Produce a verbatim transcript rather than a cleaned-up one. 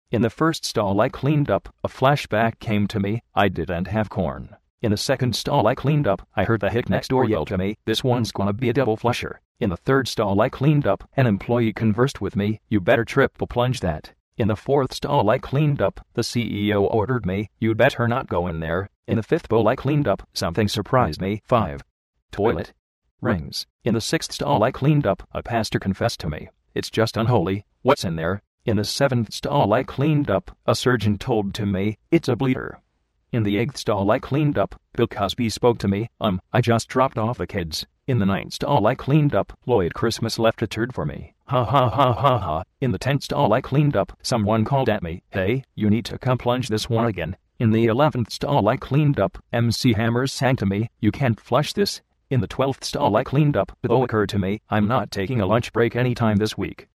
In the first stall I cleaned up, a flashback came to me, I didn't have corn. In the second stall I cleaned up, I heard the hick next door yell to me, this one's gonna be a double flusher. In the third stall I cleaned up, an employee conversed with me, you better triple plunge that. In the fourth stall I cleaned up, the C E O ordered me, you'd better not go in there. In the fifth bowl I cleaned up, something surprised me. five. Toilet rings. In the sixth stall I cleaned up, a pastor confessed to me, it's just unholy, what's in there? In the seventh stall I cleaned up, a surgeon told to me, it's a bleeder. In the eighth stall I cleaned up, Bill Cosby spoke to me, um, I just dropped off the kids. In the ninth stall I cleaned up, Lloyd Christmas left a turd for me. Ha ha ha ha ha. In the tenth stall I cleaned up, someone called at me, hey, you need to come plunge this one again. In the eleventh stall I cleaned up, M C Hammer sang to me, you can't flush this. In the twelfth stall I cleaned up, it occurred to me, I'm not taking a lunch break anytime this week.